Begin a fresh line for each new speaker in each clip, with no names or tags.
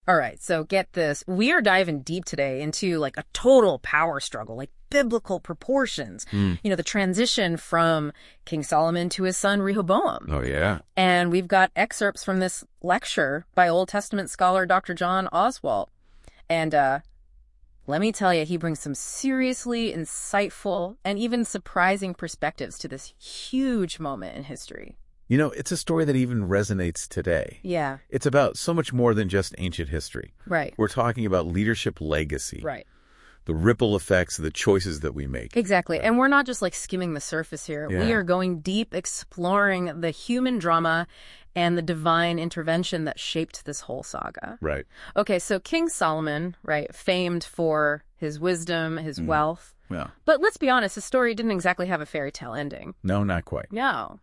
All right, so get this. We are diving deep today into like a total power struggle, like biblical proportions. The transition from King Solomon to his son Rehoboam.
Oh, yeah.
And we've got excerpts from this lecture by Old Testament scholar Dr. John Oswalt. And let me tell you, he brings some seriously insightful and even surprising perspectives to this huge moment in history.
It's a story that even resonates today.
Yeah.
It's about so much more than just ancient history.
Right.
We're talking about leadership legacy.
Right.
The ripple effects of the choices that we make.
Exactly. And we're not just like skimming the surface here.
Yeah.
We are going deep, exploring the human drama and the divine intervention that shaped this whole saga.
Right.
Okay, so King Solomon, right, famed for his wisdom, his wealth.
Yeah.
But let's be honest, his story didn't exactly have a fairy tale ending.
No, not quite.
No.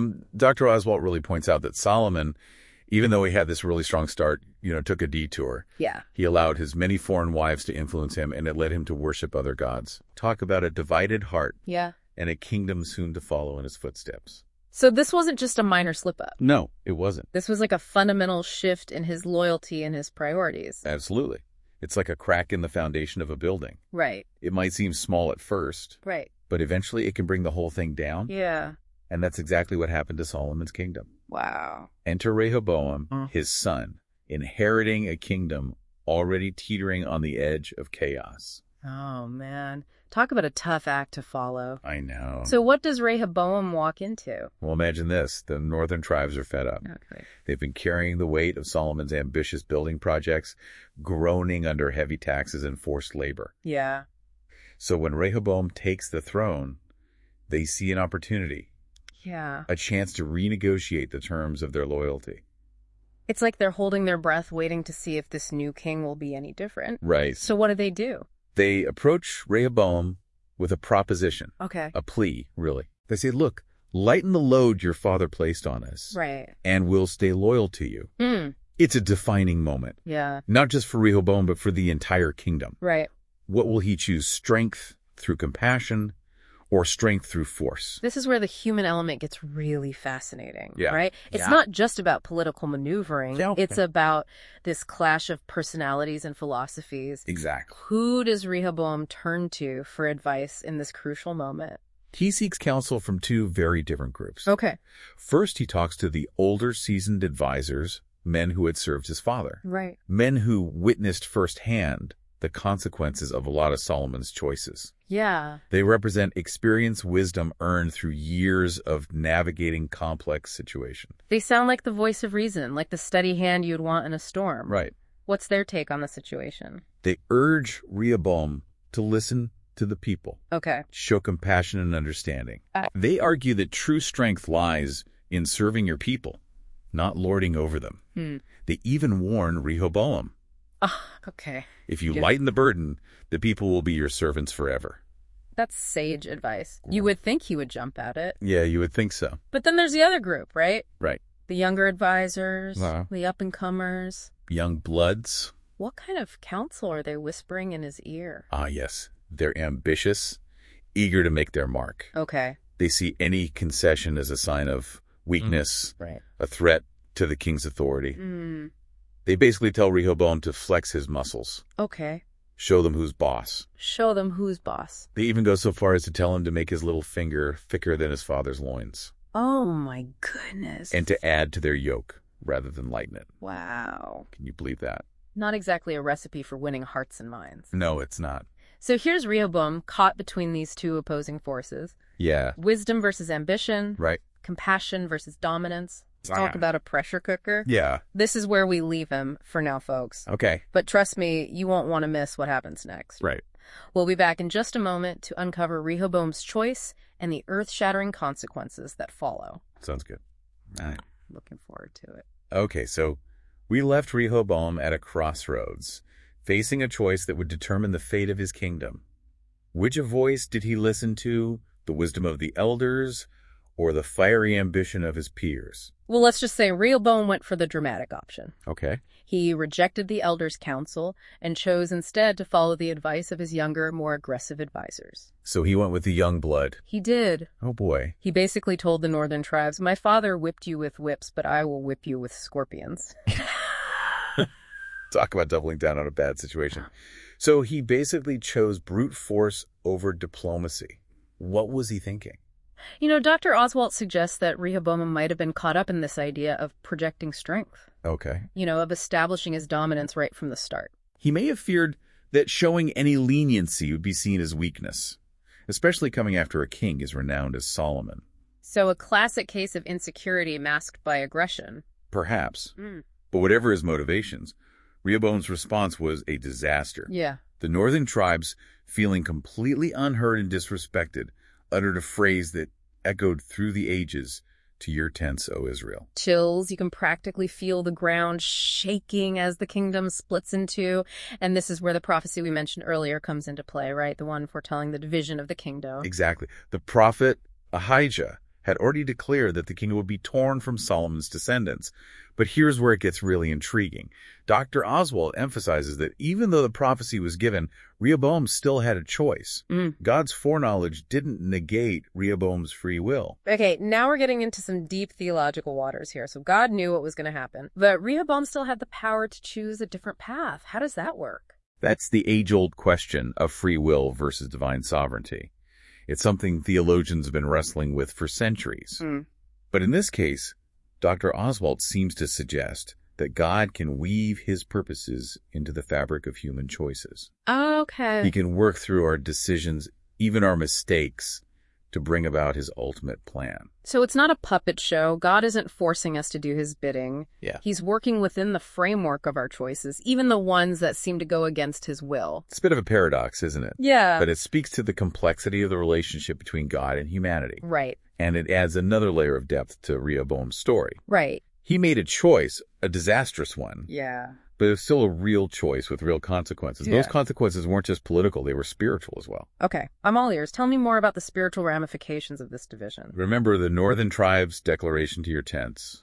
Dr. Oswalt really points out that Solomon, even though he had this really strong start, took a detour.
Yeah.
He allowed his many foreign wives to influence him, and it led him to worship other gods. Talk about a divided heart.
Yeah.
And a kingdom soon to follow in his footsteps.
So this wasn't just a minor slip-up.
No, it wasn't.
This was like a fundamental shift in his loyalty and his priorities.
Absolutely. It's like a crack in the foundation of a building.
Right.
It might seem small at first,
Right.
but eventually it can bring the whole thing down.
Yeah.
And that's exactly what happened to Solomon's kingdom.
Wow.
Enter Rehoboam, his son, inheriting a kingdom already teetering on the edge of chaos.
Oh, man. Talk about a tough act to follow.
I know.
So what does Rehoboam walk into?
Well, imagine this. The northern tribes are fed up.
Okay.
They've been carrying the weight of Solomon's ambitious building projects, groaning under heavy taxes and forced labor.
Yeah.
So when Rehoboam takes the throne, they see an opportunity.
Yeah.
A chance to renegotiate the terms of their loyalty.
It's like they're holding their breath, waiting to see if this new king will be any different.
Right.
So what do?
They approach Rehoboam with a proposition.
Okay.
A plea, really. They say, look, lighten the load your father placed on us.
Right.
And we'll stay loyal to you. It's a defining moment.
Yeah.
Not just for Rehoboam, but for the entire kingdom.
Right.
What will he choose? Strength through compassion or strength through force?
This is where the human element gets really fascinating,
Yeah.
right? It's
Yeah.
not just about political maneuvering.
Yeah.
It's about this clash of personalities and philosophies.
Exactly.
Who does Rehoboam turn to for advice in this crucial moment?
He seeks counsel from two very different groups.
Okay.
First, he talks to the older, seasoned advisors, men who had served his father.
Right.
Men who witnessed firsthand the consequences of a lot of Solomon's choices.
Yeah.
They represent experience, wisdom earned through years of navigating complex situations.
They sound like the voice of reason, like the steady hand you'd want in a storm.
Right.
What's their take on the situation?
They urge Rehoboam to listen to the people,
Okay.
show compassion and understanding. They argue that true strength lies in serving your people, not lording over them. They even warn Rehoboam.
Okay.
If you lighten the burden, the people will be your servants forever.
That's sage advice. You would think he would jump at it.
Yeah, you would think so.
But then there's the other group, right?
Right.
The younger advisors,
Wow.
the up-and-comers.
Young bloods.
What kind of counsel are they whispering in his ear?
Ah, yes. They're ambitious, eager to make their mark.
Okay.
They see any concession as a sign of weakness,
Right.
a threat to the king's authority. They basically tell Rehoboam to flex his muscles,
Okay.
show them who's boss.
Show them who's boss.
They even go so far as to tell him to make his little finger thicker than his father's loins,
Oh, my goodness.
and to add to their yoke rather than lighten it.
Wow.
Can you believe that?
Not exactly a recipe for winning hearts and minds.
No, it's not.
So here's Rehoboam caught between these two opposing forces.
Yeah,
Wisdom versus ambition.
right.
Compassion versus dominance. Talk about a pressure cooker.
Yeah.
This is where we leave him for now, folks.
Okay.
But trust me, you won't want to miss what happens next.
Right.
We'll be back in just a moment to uncover Rehoboam's choice and the earth-shattering consequences that follow.
Sounds good. All right.
Looking forward to it.
Okay, so we left Rehoboam at a crossroads, facing a choice that would determine the fate of his kingdom. Which voice did he listen to? The wisdom of the elders or the fiery ambition of his peers?
Well, let's just say Rehoboam went for the dramatic option.
Okay.
He rejected the elders' counsel and chose instead to follow the advice of his younger, more aggressive advisors.
So he went with the young blood.
He did.
Oh, boy.
He basically told the northern tribes, "My father whipped you with whips, but I will whip you with scorpions."
Talk about doubling down on a bad situation. So he basically chose brute force over diplomacy. What was he thinking?
Dr. Oswalt suggests that Rehoboam might have been caught up in this idea of projecting strength,
Okay.
of establishing his dominance right from the start.
He may have feared that showing any leniency would be seen as weakness, especially coming after a king as renowned as Solomon.
So a classic case of insecurity masked by aggression.
Perhaps. But whatever his motivations, Rehoboam's response was a disaster.
Yeah.
The northern tribes, feeling completely unheard and disrespected, uttered a phrase that echoed through the ages, "To your tents, O Israel."
Chills. You can practically feel the ground shaking as the kingdom splits in two. And this is where the prophecy we mentioned earlier comes into play, right? The one foretelling the division of the kingdom.
Exactly. The prophet Ahijah had already declared that the kingdom would be torn from Solomon's descendants. But here's where it gets really intriguing. Dr. Oswalt emphasizes that even though the prophecy was given, Rehoboam still had a choice. God's foreknowledge didn't negate Rehoboam's free will.
Okay, now we're getting into some deep theological waters here. So God knew what was going to happen, but Rehoboam still had the power to choose a different path. How does that work?
That's the age-old question of free will versus divine sovereignty. It's something theologians have been wrestling with for centuries. But in this case, Dr. Oswalt seems to suggest that God can weave his purposes into the fabric of human choices.
Okay.
He can work through our decisions, even our mistakes, to bring about his ultimate plan.
So it's not a puppet show. God isn't forcing us to do his bidding.
Yeah.
He's working within the framework of our choices, even the ones that seem to go against his will.
It's a bit of a paradox, isn't it?
Yeah.
But it speaks to the complexity of the relationship between God and humanity.
Right.
And it adds another layer of depth to Rehoboam's story.
Right.
He made a choice, a disastrous one.
Yeah.
But it was still a real choice with real consequences.
Yeah.
Those consequences weren't just political, they were spiritual as well.
Okay, I'm all ears. Tell me more about the spiritual ramifications of this division.
Remember the northern tribes' declaration to your tents.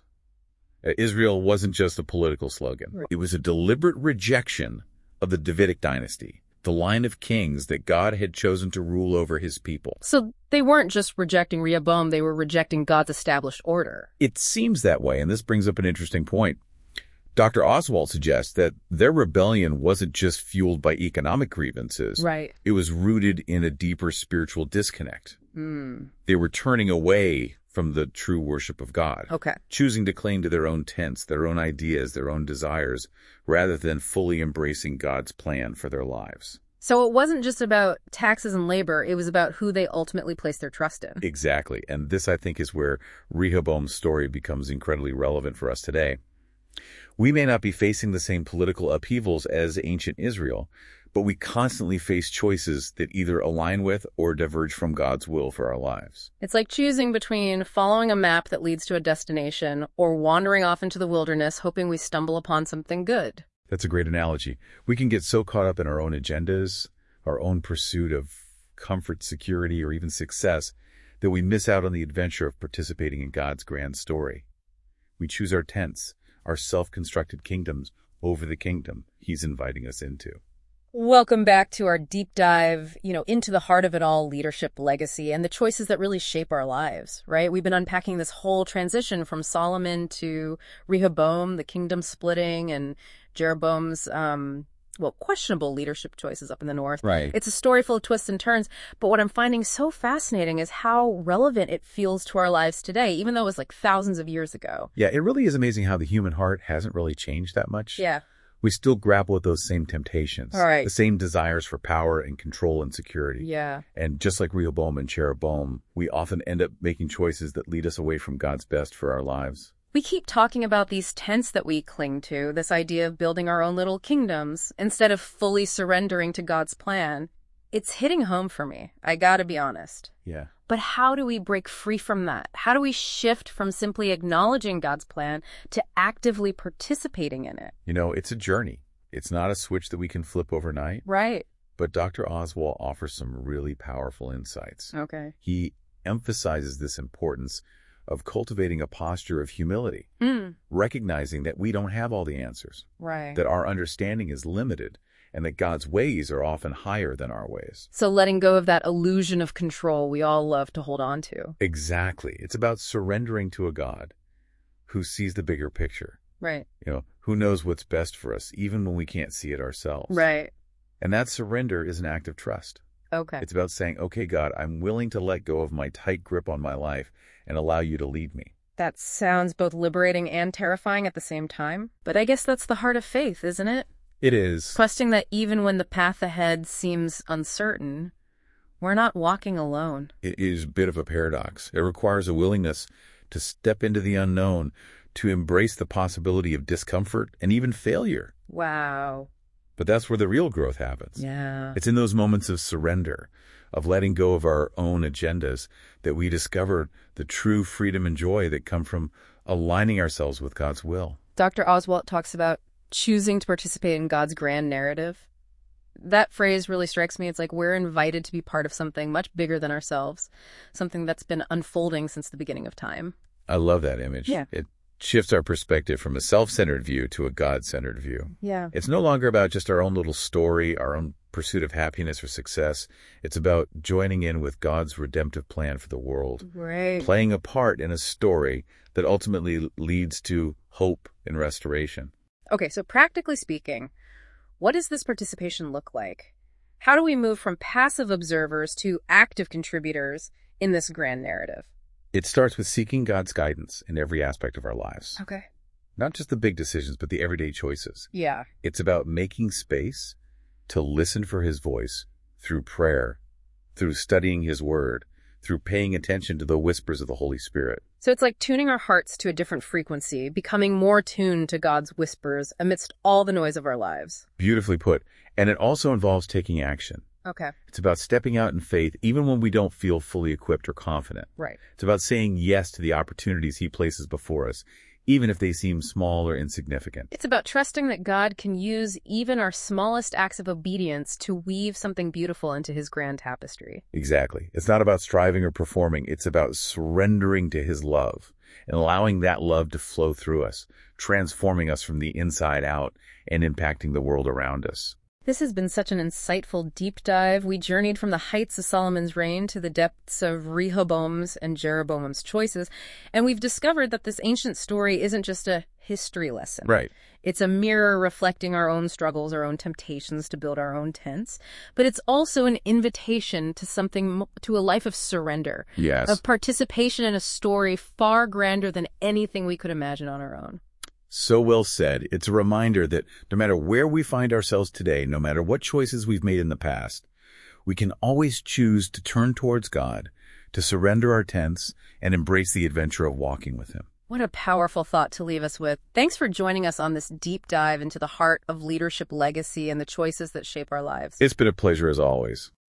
Israel wasn't just a political slogan.
Right.
It was a deliberate rejection of the Davidic dynasty, the line of kings that God had chosen to rule over his people.
So they weren't just rejecting Rehoboam, they were rejecting God's established order.
It seems that way, and this brings up an interesting point. Dr. Oswalt suggests that their rebellion wasn't just fueled by economic grievances.
Right.
It was rooted in a deeper spiritual disconnect.
Mm.
They were turning away from the true worship of God,
Okay.
choosing to cling to their own tents, their own ideas, their own desires, rather than fully embracing God's plan for their lives.
So it wasn't just about taxes and labor, it was about who they ultimately placed their trust in.
Exactly. And this, I think, is where Rehoboam's story becomes incredibly relevant for us today. We may not be facing the same political upheavals as ancient Israel, but we constantly face choices that either align with or diverge from God's will for our lives.
It's like choosing between following a map that leads to a destination or wandering off into the wilderness hoping we stumble upon something good.
That's a great analogy. We can get so caught up in our own agendas, our own pursuit of comfort, security, or even success that we miss out on the adventure of participating in God's grand story. We choose our tents, our self-constructed kingdoms, over the kingdom he's inviting us into.
Welcome back to our deep dive, into the heart of it all, leadership, legacy, and the choices that really shape our lives, right? We've been unpacking this whole transition from Solomon to Rehoboam, the kingdom splitting, and Jeroboam's, questionable leadership choices up in the north.
Right.
It's a story full of twists and turns, but what I'm finding so fascinating is how relevant it feels to our lives today, even though it was like thousands of years ago.
Yeah, it really is amazing how the human heart hasn't really changed that much.
Yeah.
We still grapple with those same temptations,
All right.
the same desires for power and control and security.
Yeah.
And just like Rehoboam and Jeroboam, we often end up making choices that lead us away from God's best for our lives.
We keep talking about these tents that we cling to, this idea of building our own little kingdoms, instead of fully surrendering to God's plan. It's hitting home for me, I gotta be honest.
Yeah.
But how do we break free from that? How do we shift from simply acknowledging God's plan to actively participating in it?
It's a journey. It's not a switch that we can flip overnight.
Right.
But Dr. Oswalt offers some really powerful insights.
Okay.
He emphasizes this importance of cultivating a posture of humility, recognizing that we don't have all the answers,
Right.
that our understanding is limited, and that God's ways are often higher than our ways.
So letting go of that illusion of control we all love to hold on to.
Exactly. It's about surrendering to a God who sees the bigger picture,
Right.
who knows what's best for us, even when we can't see it ourselves.
Right.
And that surrender is an act of trust.
Okay.
It's about saying, okay, God, I'm willing to let go of my tight grip on my life and allow you to lead me.
That sounds both liberating and terrifying at the same time. But I guess that's the heart of faith, isn't it?
It is.
Trusting that even when the path ahead seems uncertain, we're not walking alone.
It is a bit of a paradox. It requires a willingness to step into the unknown, to embrace the possibility of discomfort and even failure.
Wow.
But that's where the real growth happens.
Yeah.
It's in those moments of surrender, of letting go of our own agendas, that we discover the true freedom and joy that come from aligning ourselves with God's will.
Dr. Oswalt talks about choosing to participate in God's grand narrative. That phrase really strikes me. It's like we're invited to be part of something much bigger than ourselves, something that's been unfolding since the beginning of time.
I love that image.
Yeah.
It shifts our perspective from a self-centered view to a God-centered view.
Yeah.
It's no longer about just our own little story, our own pursuit of happiness or success. It's about joining in with God's redemptive plan for the world,
Right.
playing a part in a story that ultimately leads to hope and restoration.
Okay, so practically speaking, what does this participation look like? How do we move from passive observers to active contributors in this grand narrative?
It starts with seeking God's guidance in every aspect of our lives.
Okay.
Not just the big decisions, but the everyday choices.
Yeah.
It's about making space to listen for his voice through prayer, through studying his word, through paying attention to the whispers of the Holy Spirit.
So it's like tuning our hearts to a different frequency, becoming more tuned to God's whispers amidst all the noise of our lives.
Beautifully put. And it also involves taking action.
Okay.
It's about stepping out in faith even when we don't feel fully equipped or confident.
Right.
It's about saying yes to the opportunities he places before us, even if they seem small or insignificant.
It's about trusting that God can use even our smallest acts of obedience to weave something beautiful into his grand tapestry.
Exactly. It's not about striving or performing. It's about surrendering to his love and allowing that love to flow through us, transforming us from the inside out and impacting the world around us.
This has been such an insightful deep dive. We journeyed from the heights of Solomon's reign to the depths of Rehoboam's and Jeroboam's choices, and we've discovered that this ancient story isn't just a history lesson.
Right.
It's a mirror reflecting our own struggles, our own temptations to build our own tents, but it's also an invitation to to a life of surrender,
Yes.
of participation in a story far grander than anything we could imagine on our own.
So well said. It's a reminder that no matter where we find ourselves today, no matter what choices we've made in the past, we can always choose to turn towards God, to surrender our tents, and embrace the adventure of walking with him.
What a powerful thought to leave us with. Thanks for joining us on this deep dive into the heart of leadership legacy and the choices that shape our lives.
It's been a pleasure as always.